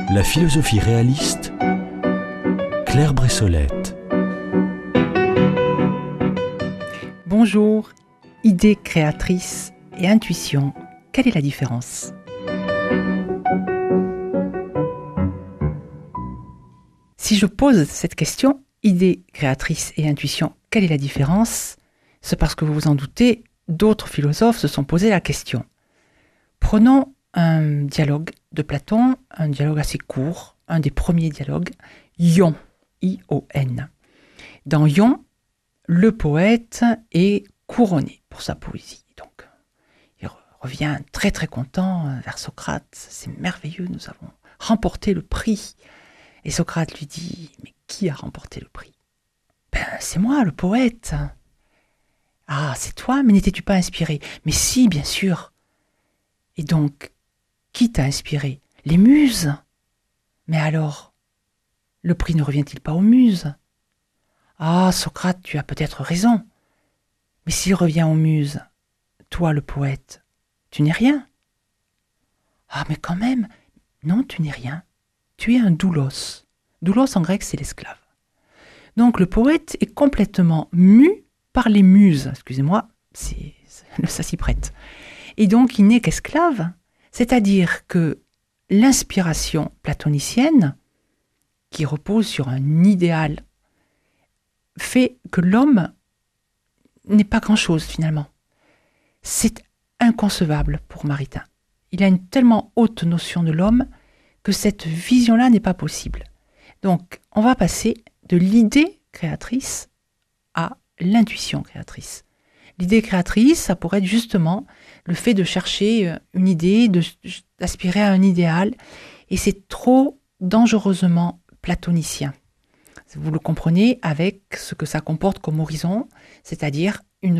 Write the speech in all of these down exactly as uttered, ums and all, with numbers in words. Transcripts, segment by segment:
La philosophie réaliste, Claire Bressolette. Bonjour, idée créatrice et intuition, quelle est la différence ? Si je pose cette question, idée créatrice et intuition, quelle est la différence ? C'est parce que vous vous en doutez, d'autres philosophes se sont posé la question. Prenons un dialogue de Platon, un dialogue assez court, un des premiers dialogues, Ion, I O N. Dans Ion, le poète est couronné pour sa poésie. Donc, il revient très très content vers Socrate. C'est merveilleux, nous avons remporté le prix. Et Socrate lui dit, mais qui a remporté le prix ? Ben, c'est moi, le poète. Ah, c'est toi, mais n'étais-tu pas inspiré ? Mais si, bien sûr. Et donc, qui t'a inspiré ? Les muses. Mais alors, le prix ne revient-il pas aux muses ? Ah, Socrate, tu as peut-être raison. Mais s'il revient aux muses, toi, le poète, tu n'es rien. Ah, mais quand même, non, tu n'es rien. Tu es un doulos. Doulos, en grec, c'est l'esclave. Donc, le poète est complètement mu par les muses. Excusez-moi, c'est, ça s'y prête. Et donc, il n'est qu'esclave. C'est-à-dire que l'inspiration platonicienne, qui repose sur un idéal, fait que l'homme n'est pas grand-chose finalement. C'est inconcevable pour Maritain. Il a une tellement haute notion de l'homme que cette vision-là n'est pas possible. Donc, on va passer de l'idée créatrice à l'intuition créatrice. L'idée créatrice, ça pourrait être justement le fait de chercher une idée, de, d'aspirer à un idéal, et c'est trop dangereusement platonicien. Vous le comprenez avec ce que ça comporte comme horizon, c'est-à-dire une,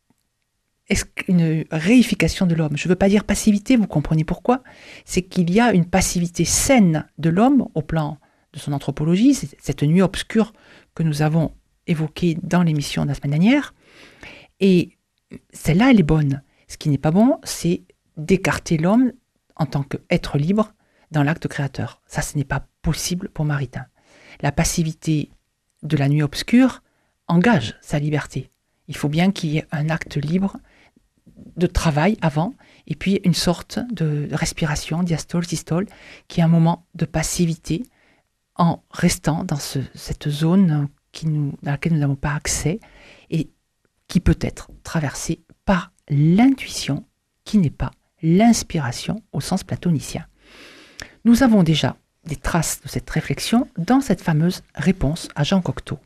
une réification de l'homme. Je ne veux pas dire passivité, vous comprenez pourquoi ? C'est qu'il y a une passivité saine de l'homme au plan de son anthropologie, c'est cette nuit obscure que nous avons évoquée dans l'émission de la semaine dernière, et celle-là, elle est bonne. Ce qui n'est pas bon, c'est d'écarter l'homme en tant qu'être libre dans l'acte créateur. Ça, ce n'est pas possible pour Maritain. La passivité de la nuit obscure engage sa liberté. Il faut bien qu'il y ait un acte libre de travail avant, et puis une sorte de respiration, diastole, systole, qui est un moment de passivité en restant dans ce, cette zone qui nous, dans laquelle nous n'avons pas accès et qui peut être traversée par l'intuition, qui n'est pas l'inspiration au sens platonicien. Nous avons déjà des traces de cette réflexion dans cette fameuse réponse à Jean Cocteau.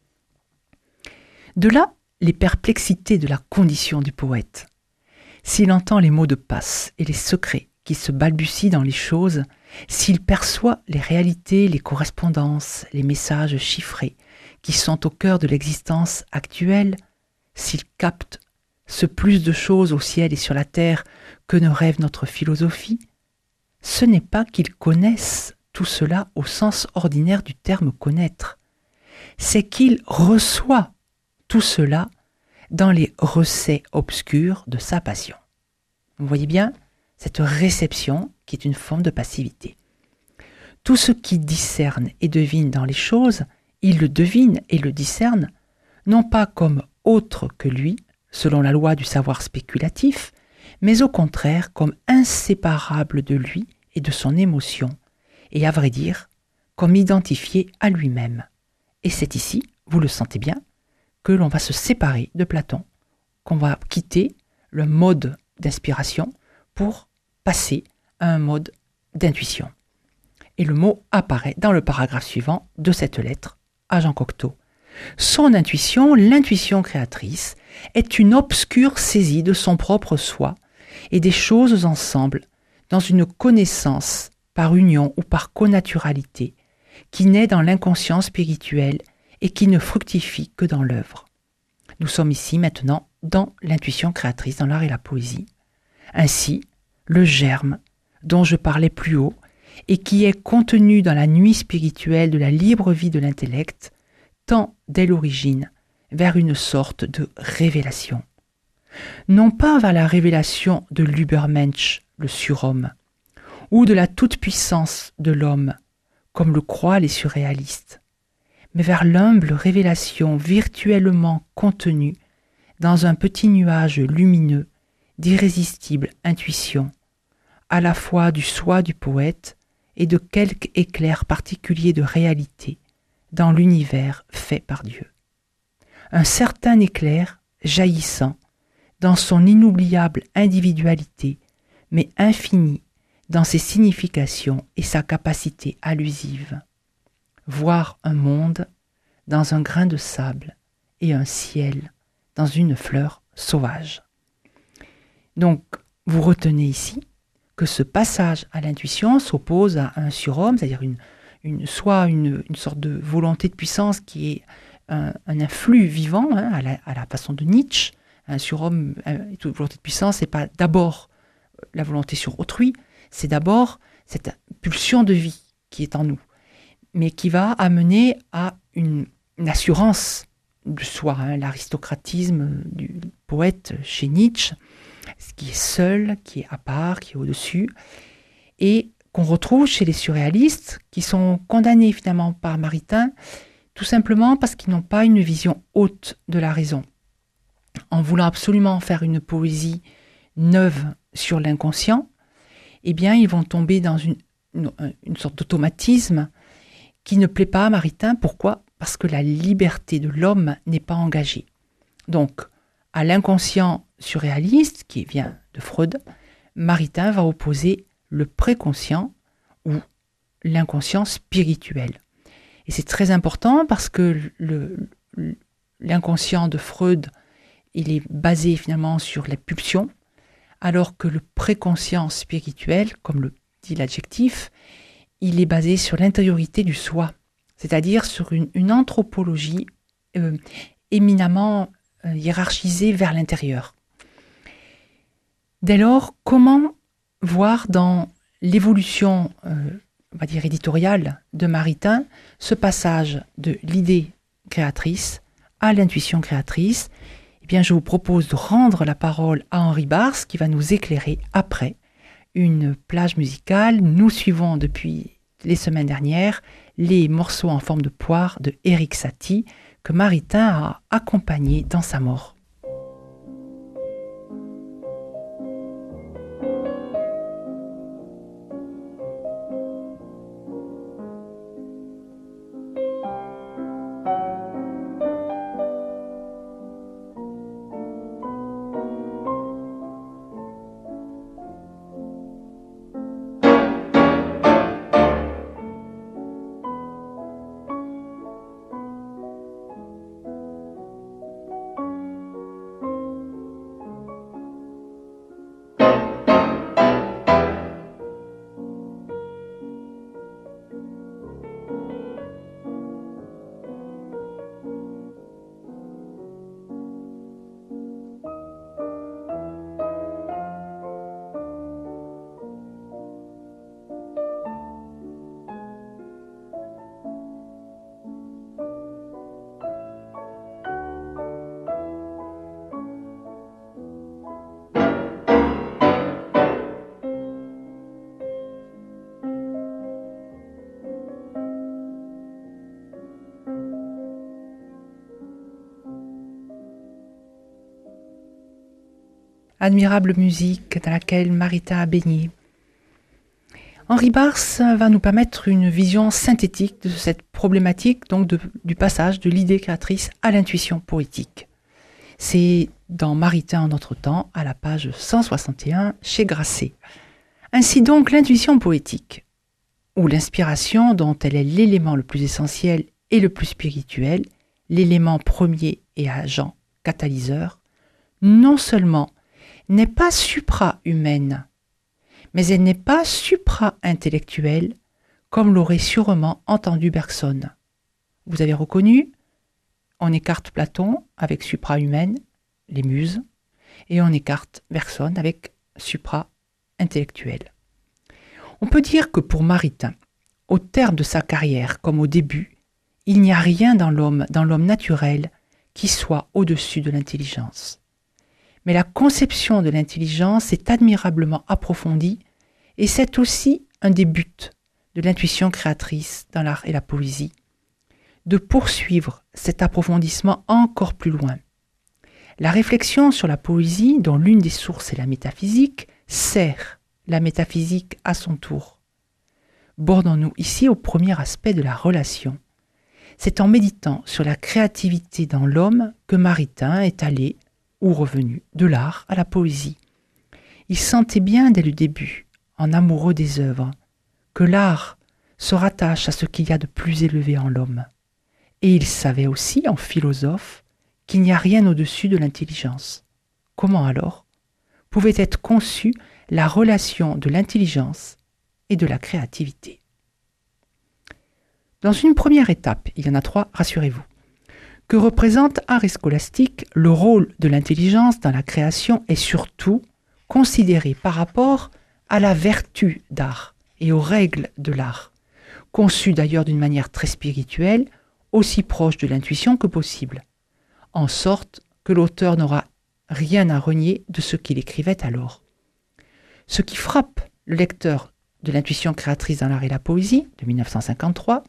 De là, les perplexités de la condition du poète. S'il entend les mots de passe et les secrets qui se balbutient dans les choses, s'il perçoit les réalités, les correspondances, les messages chiffrés qui sont au cœur de l'existence actuelle, s'il capte ce plus de choses au ciel et sur la terre que ne rêve notre philosophie, ce n'est pas qu'il connaisse tout cela au sens ordinaire du terme connaître, c'est qu'il reçoit tout cela dans les recets obscurs de sa passion. Vous voyez bien cette réception qui est une forme de passivité. Tout ce qui discerne et devine dans les choses, il le devine et le discerne, non pas comme autre que lui, selon la loi du savoir spéculatif, mais au contraire comme inséparable de lui et de son émotion, et à vrai dire, comme identifié à lui-même. Et c'est ici, vous le sentez bien, que l'on va se séparer de Platon, qu'on va quitter le mode d'inspiration pour passer à un mode d'intuition. Et le mot apparaît dans le paragraphe suivant de cette lettre à Jean Cocteau. Son intuition, l'intuition créatrice, est une obscure saisie de son propre soi et des choses ensemble dans une connaissance par union ou par connaturalité qui naît dans l'inconscient spirituel et qui ne fructifie que dans l'œuvre. Nous sommes ici maintenant dans l'intuition créatrice, dans l'art et la poésie. Ainsi, le germe dont je parlais plus haut et qui est contenu dans la nuit spirituelle de la libre vie de l'intellect tend dès l'origine vers une sorte de révélation. Non pas vers la révélation de l'Übermensch, le surhomme, ou de la toute-puissance de l'homme, comme le croient les surréalistes, mais vers l'humble révélation virtuellement contenue dans un petit nuage lumineux d'irrésistible intuition, à la fois du soi du poète et de quelque éclair particulier de réalité dans l'univers fait par Dieu. Un certain éclair jaillissant dans son inoubliable individualité, mais infini dans ses significations et sa capacité allusive. Voir un monde dans un grain de sable et un ciel dans une fleur sauvage. Donc, vous retenez ici que ce passage à l'intuition s'oppose à un surhomme, c'est-à-dire une, une, soit une, une sorte de volonté de puissance qui est un, un influx vivant, hein, à, la, à la façon de Nietzsche. Un surhomme, une volonté de puissance, ce n'est pas d'abord la volonté sur autrui, c'est d'abord cette pulsion de vie qui est en nous, mais qui va amener à une, une assurance de soi, hein, l'aristocratisme du poète chez Nietzsche, ce qui est seul, qui est à part, qui est au-dessus, et qu'on retrouve chez les surréalistes, qui sont condamnés finalement par Maritain, tout simplement parce qu'ils n'ont pas une vision haute de la raison. En voulant absolument faire une poésie neuve sur l'inconscient, eh bien, ils vont tomber dans une, une, une sorte d'automatisme qui ne plaît pas à Maritain. Pourquoi ? Parce que la liberté de l'homme n'est pas engagée. Donc, à l'inconscient surréaliste, qui vient de Freud, Maritain va opposer le préconscient ou l'inconscient spirituel. Et c'est très important parce que le, le, l'inconscient de Freud, il est basé finalement sur la pulsion, alors que le préconscient spirituel, comme le dit l'adjectif, il est basé sur l'intériorité du soi, c'est-à-dire sur une, une anthropologie euh, éminemment euh, hiérarchisée vers l'intérieur. Dès lors, comment voir dans l'évolution, euh, on va dire éditoriale de Maritain, ce passage de l'idée créatrice à l'intuition créatrice? Eh bien, je vous propose de rendre la parole à Henri Barrs, qui va nous éclairer après une plage musicale. Nous suivons depuis les semaines dernières les morceaux en forme de poire de Erik Satie, que Maritain a accompagné dans sa mort. Admirable musique dans laquelle Maritain a baigné. Henri Barrs va nous permettre une vision synthétique de cette problématique, donc de, du passage de l'idée créatrice à l'intuition poétique. C'est dans Maritain en notre temps, à la page cent soixante et un, chez Grasset. Ainsi donc, l'intuition poétique, ou l'inspiration dont elle est l'élément le plus essentiel et le plus spirituel, l'élément premier et agent catalyseur, non seulement n'est pas supra-humaine, mais elle n'est pas supra-intellectuelle, comme l'aurait sûrement entendu Bergson. Vous avez reconnu, on écarte Platon avec supra-humaine, les muses, et on écarte Bergson avec supra-intellectuelle. On peut dire que pour Maritain, au terme de sa carrière comme au début, il n'y a rien dans l'homme, dans l'homme naturel, qui soit au-dessus de l'intelligence. Mais la conception de l'intelligence est admirablement approfondie Et c'est aussi un des buts de l'intuition créatrice dans l'art et la poésie, de poursuivre cet approfondissement encore plus loin. La réflexion sur la poésie, dont l'une des sources est la métaphysique, sert la métaphysique à son tour. Bornons-nous ici au premier aspect de la relation. C'est en méditant sur la créativité dans l'homme que Maritain est allé, ou revenu, de l'art à la poésie. Il sentait bien dès le début, en amoureux des œuvres, que l'art se rattache à ce qu'il y a de plus élevé en l'homme. Et il savait aussi, en philosophe, qu'il n'y a rien au-dessus de l'intelligence. Comment alors pouvait être conçue la relation de l'intelligence et de la créativité? Dans une première étape, il y en a trois, rassurez-vous, que représente art et scolastique, le rôle de l'intelligence dans la création est surtout considéré par rapport à la vertu d'art et aux règles de l'art, conçues d'ailleurs d'une manière très spirituelle, aussi proche de l'intuition que possible, en sorte que l'auteur n'aura rien à renier de ce qu'il écrivait alors. Ce qui frappe le lecteur de l'intuition créatrice dans l'art et la poésie, de mille neuf cent cinquante-trois,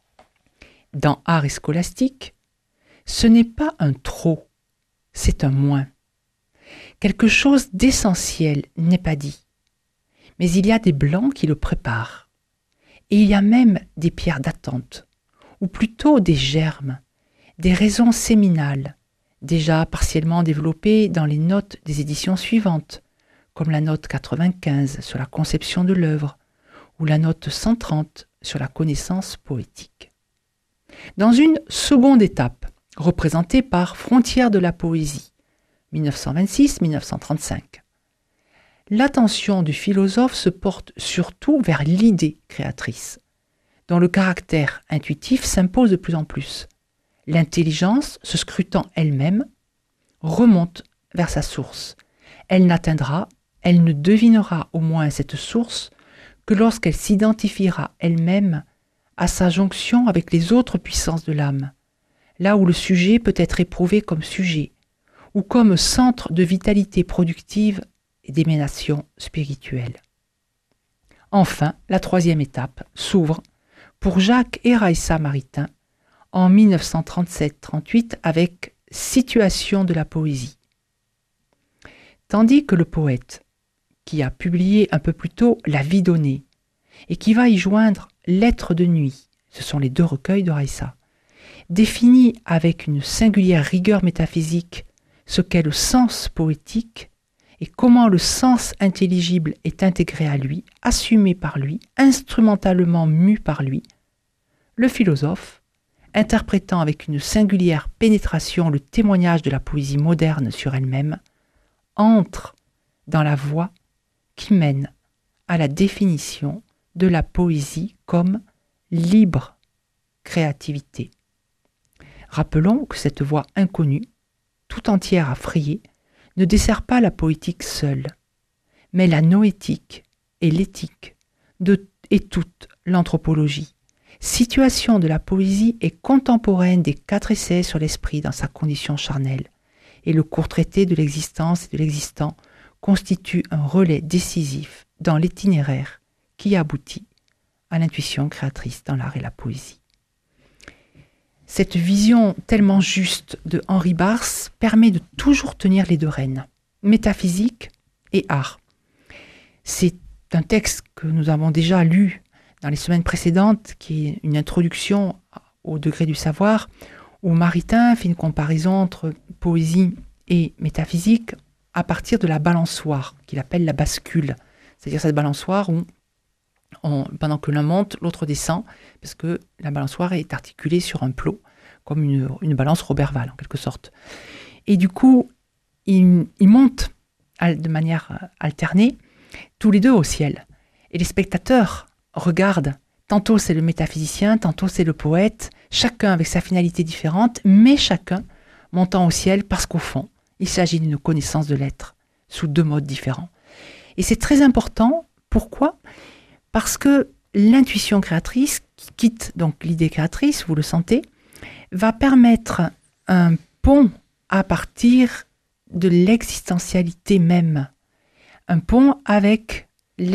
dans Art et scolastique, ce n'est pas un trop, c'est un moins. Quelque chose d'essentiel n'est pas dit, mais il y a des blancs qui le préparent, et il y a même des pierres d'attente, ou plutôt des germes, des raisons séminales, déjà partiellement développées dans les notes des éditions suivantes, comme la note quatre-vingt-quinze sur la conception de l'œuvre, ou la note cent trente sur la connaissance poétique. Dans une seconde étape, représentée par Frontières de la poésie, mille neuf cent vingt-six à mille neuf cent trente-cinq, l'attention du philosophe se porte surtout vers l'idée créatrice, dont le caractère intuitif s'impose de plus en plus. L'intelligence, se scrutant elle-même, remonte vers sa source. Elle n'atteindra, elle ne devinera au moins cette source que lorsqu'elle s'identifiera elle-même à sa jonction avec les autres puissances de l'âme, là où le sujet peut être éprouvé comme sujet, ou comme centre de vitalité productive et d'émanation spirituelle. Enfin, la troisième étape s'ouvre pour Jacques et Raissa Maritain en mille neuf cent trente-sept trente-huit avec Situation de la poésie. Tandis que le poète, qui a publié un peu plus tôt La vie donnée, et qui va y joindre Lettres de nuit, ce sont les deux recueils de Raissa, définit avec une singulière rigueur métaphysique ce qu'est le sens poétique et comment le sens intelligible est intégré à lui, assumé par lui, instrumentalement mu par lui, le philosophe, interprétant avec une singulière pénétration le témoignage de la poésie moderne sur elle-même, entre dans la voie qui mène à la définition de la poésie comme libre créativité. Rappelons que cette voie inconnue, tout entière à frayer, ne dessert pas la poétique seule, mais la noétique et l'éthique de, et toute l'anthropologie. Situation de la poésie est contemporaine des quatre essais sur l'esprit dans sa condition charnelle, et le court traité de l'existence et de l'existant constitue un relais décisif dans l'itinéraire qui aboutit à l'intuition créatrice dans l'art et la poésie. Cette vision tellement juste de Henri Barrs permet de toujours tenir les deux rênes, métaphysique et art. C'est un texte que nous avons déjà lu dans les semaines précédentes, qui est une introduction au degré du savoir, où Maritain fait une comparaison entre poésie et métaphysique à partir de la balançoire, qu'il appelle la bascule. C'est-à-dire cette balançoire où, on, pendant que l'un monte, l'autre descend, parce que la balançoire est articulée sur un plot, comme une, une balance Roberval, en quelque sorte. Et du coup, ils, ils montent de manière alternée, tous les deux au ciel. Et les spectateurs regardent, tantôt c'est le métaphysicien, tantôt c'est le poète, chacun avec sa finalité différente, mais chacun montant au ciel parce qu'au fond, il s'agit d'une connaissance de l'être, sous deux modes différents. Et c'est très important, pourquoi ? Parce que l'intuition créatrice, qui quitte donc l'idée créatrice, vous le sentez, va permettre un pont à partir de l'existentialité même. Un pont avec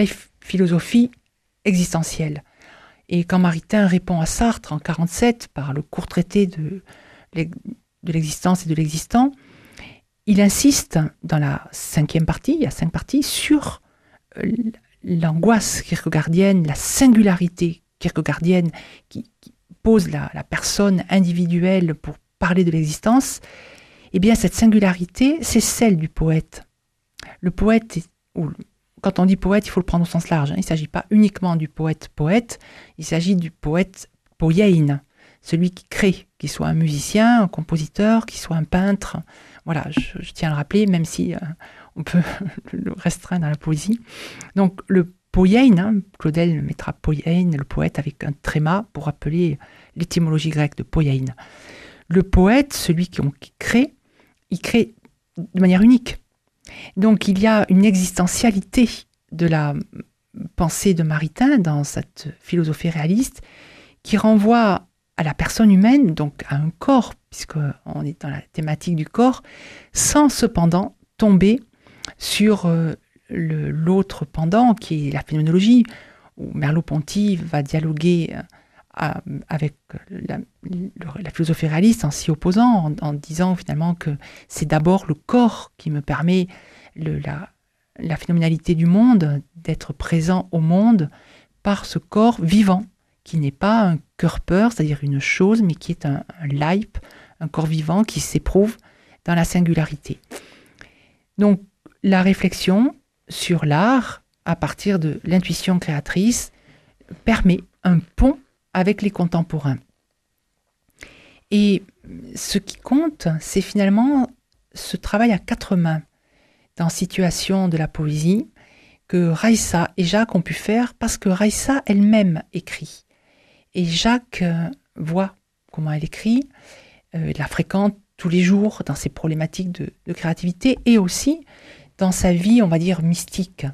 philosophie existentielle. Et quand Maritain répond à Sartre en mille neuf cent quarante-sept par le court traité de, de l'existence et de l'existant, il insiste dans la cinquième partie, il y a cinq parties, sur l'angoisse kierkegaardienne, la singularité kierkegaardienne qui, qui pose la, la personne individuelle pour parler de l'existence. Eh bien, cette singularité, c'est celle du poète. Le poète, ou quand on dit poète, il faut le prendre au sens large. Hein. Il ne s'agit pas uniquement du poète-poète, il s'agit du poète poiein, celui qui crée, qu'il soit un musicien, un compositeur, qu'il soit un peintre. Voilà, je, je tiens à le rappeler, même si euh, on peut le restreindre à la poésie. Donc, le poiein, hein, Claudel mettra poiein, le poète avec un tréma pour rappeler l'étymologie grecque de poiein. Le poète, celui qui, qui crée, il crée de manière unique. Donc, il y a une existentialité de la pensée de Maritain dans cette philosophie réaliste qui renvoie à la personne humaine, donc à un corps, puisqu'on est dans la thématique du corps, sans cependant tomber sur euh, le, l'autre pendant, qui est la phénoménologie, où Merleau-Ponty va dialoguer à, avec la, la philosophie réaliste en s'y opposant, en, en disant finalement que c'est d'abord le corps qui me permet le, la, la phénoménalité du monde, d'être présent au monde par ce corps vivant, qui n'est pas un Körper, c'est-à-dire une chose, mais qui est un, un Leib, un corps vivant qui s'éprouve dans la singularité. Donc, la réflexion sur l'art, à partir de l'intuition créatrice, permet un pont avec les contemporains. Et ce qui compte, c'est finalement ce travail à quatre mains dans Situation de la poésie que Raissa et Jacques ont pu faire parce que Raissa elle-même écrit. Et Jacques euh, voit comment elle écrit, euh, la fréquente tous les jours dans ses problématiques de, de créativité et aussi dans sa vie, on va dire, mystique.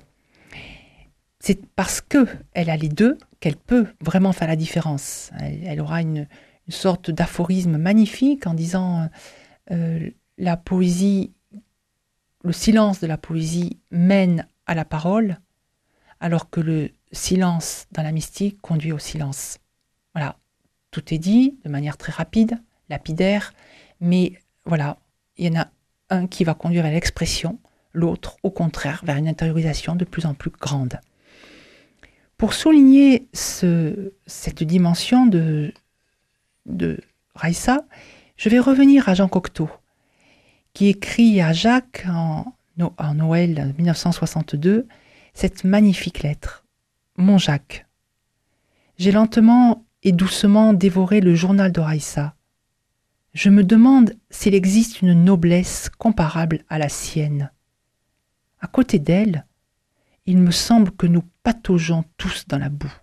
C'est parce qu'elle a les deux qu'elle peut vraiment faire la différence. Elle, elle aura une, une sorte d'aphorisme magnifique en disant euh, la poésie, le silence de la poésie mène à la parole, alors que le silence dans la mystique conduit au silence. Voilà, tout est dit de manière très rapide, lapidaire, mais voilà, il y en a un qui va conduire à l'expression, l'autre, au contraire, vers une intériorisation de plus en plus grande. Pour souligner ce, cette dimension de, de Raissa, je vais revenir à Jean Cocteau, qui écrit à Jacques en, en Noël mille neuf cent soixante-deux cette magnifique lettre. Mon Jacques, j'ai lentement et doucement dévoré le journal de Raissa. Je me demande s'il existe une noblesse comparable à la sienne. À côté d'elle, il me semble que nous pataugeons tous dans la boue.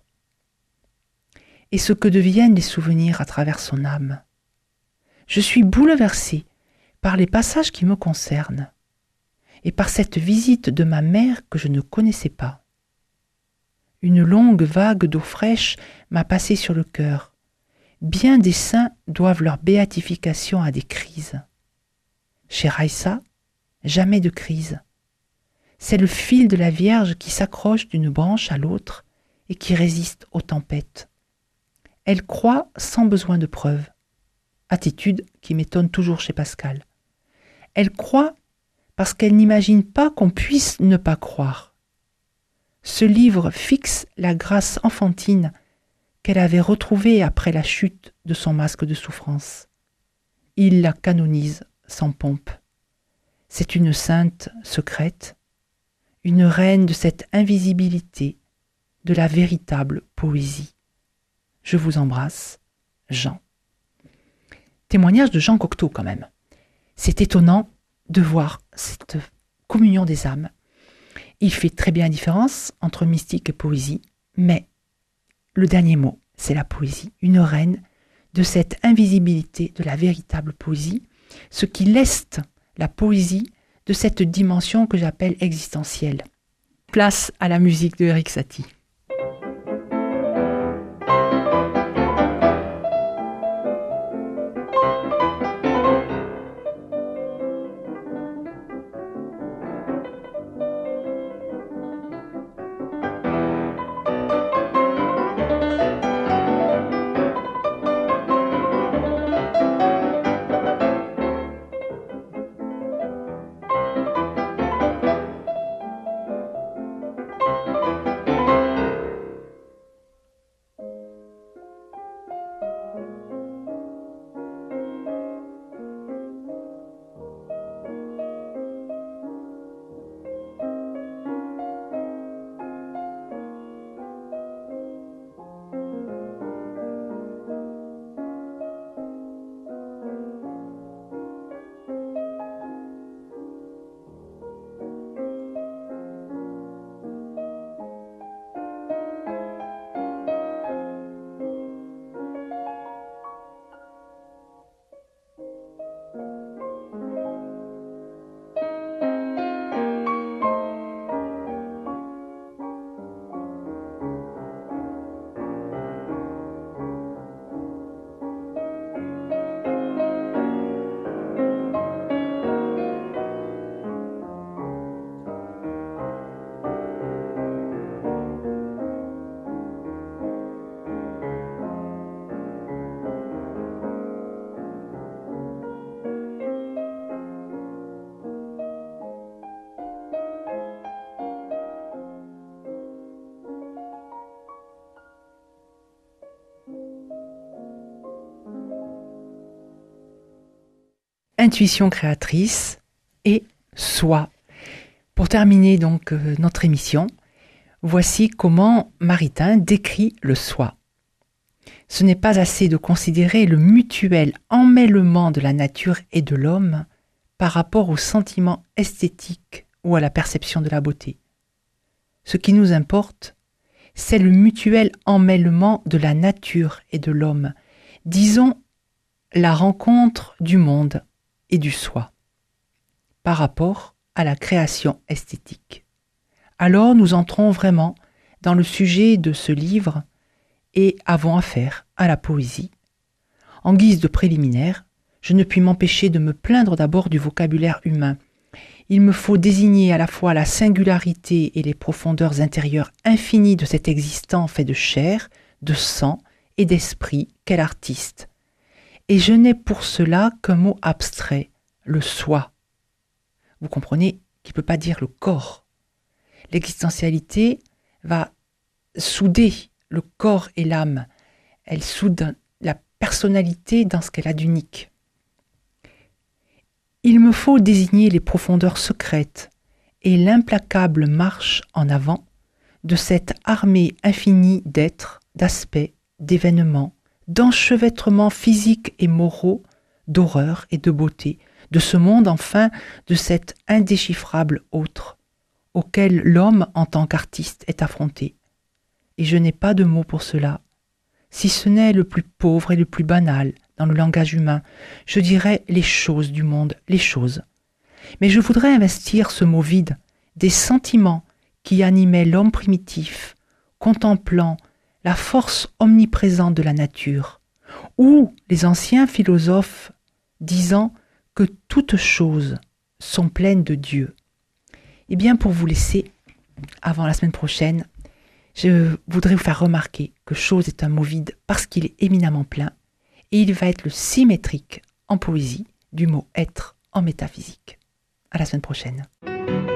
Et ce que deviennent les souvenirs à travers son âme. Je suis bouleversé par les passages qui me concernent et par cette visite de ma mère que je ne connaissais pas. Une longue vague d'eau fraîche m'a passé sur le cœur. Bien des saints doivent leur béatification à des crises. Chez Raissa, jamais de crise. C'est le fil de la Vierge qui s'accroche d'une branche à l'autre et qui résiste aux tempêtes. Elle croit sans besoin de preuves. Attitude qui m'étonne toujours chez Pascal. Elle croit parce qu'elle n'imagine pas qu'on puisse ne pas croire. Ce livre fixe la grâce enfantine qu'elle avait retrouvée après la chute de son masque de souffrance. Il la canonise sans pompe. C'est une sainte secrète, une reine de cette invisibilité, de la véritable poésie. Je vous embrasse, Jean. Témoignage de Jean Cocteau quand même. C'est étonnant de voir cette communion des âmes. Il fait très bien la différence entre mystique et poésie, mais le dernier mot, c'est la poésie, une reine de cette invisibilité de la véritable poésie, ce qui leste la poésie de cette dimension que j'appelle existentielle. Place à la musique de Erik Satie. intuition créatrice et soi. Pour terminer donc euh, notre émission, voici comment Maritain décrit le soi. Ce n'est pas assez de considérer le mutuel emmêlement de la nature et de l'homme par rapport au sentiment esthétique ou à la perception de la beauté. Ce qui nous importe, c'est le mutuel emmêlement de la nature et de l'homme, disons la rencontre du monde et du soi, par rapport à la création esthétique. Alors nous entrons vraiment dans le sujet de ce livre et avons affaire à la poésie. En guise de préliminaire, je ne puis m'empêcher de me plaindre d'abord du vocabulaire humain. Il me faut désigner à la fois la singularité et les profondeurs intérieures infinies de cet existant fait de chair, de sang et d'esprit qu'est l'artiste. Et je n'ai pour cela qu'un mot abstrait, le soi. Vous comprenez qu'il ne peut pas dire le corps. L'existentialité va souder le corps et l'âme. Elle soude la personnalité dans ce qu'elle a d'unique. Il me faut désigner les profondeurs secrètes et l'implacable marche en avant de cette armée infinie d'êtres, d'aspects, d'événements, d'enchevêtrements physiques et moraux, d'horreur et de beauté, de ce monde enfin, de cet indéchiffrable autre, auquel l'homme en tant qu'artiste est affronté. Et je n'ai pas de mots pour cela, si ce n'est le plus pauvre et le plus banal dans le langage humain, je dirais les choses du monde, les choses. Mais je voudrais investir ce mot vide des sentiments qui animaient l'homme primitif, contemplant la force omniprésente de la nature, ou les anciens philosophes disant que toutes choses sont pleines de Dieu. Eh bien, pour vous laisser, avant la semaine prochaine, je voudrais vous faire remarquer que chose est un mot vide parce qu'il est éminemment plein, et il va être le symétrique en poésie du mot être en métaphysique. À la semaine prochaine.